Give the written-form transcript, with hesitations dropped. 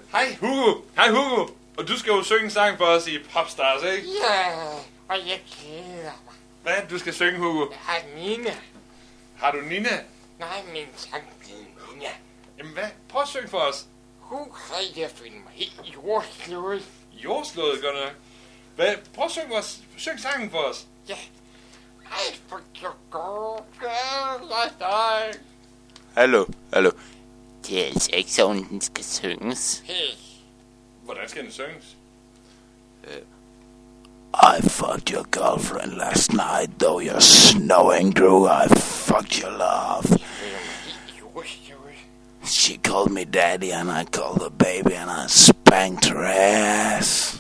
Hej Hugo. Og du skal jo synge en sang for os i Popstars, ikke? Ja, og jeg glæder mig. Hvad du skal synge, Hugo? Jeg har Nina. Har du Nina? Nej, min sang er Nina. Jamen hvad? Prøv at synge for os. Jeg føler mig helt jordslået. Jordslået, godt nok. Hvad? Prøv at synge, syng sangen for os. Ja. I forgot dig. Hallo. Det er altså ikke sådan, den skal synges. Hey. Hvordan skal den synges? I fucked your girlfriend last night, though you're snowing through. I fucked your love. Jeg føler mig helt jordslået. She called me daddy, and I called her baby, and I spanked her ass.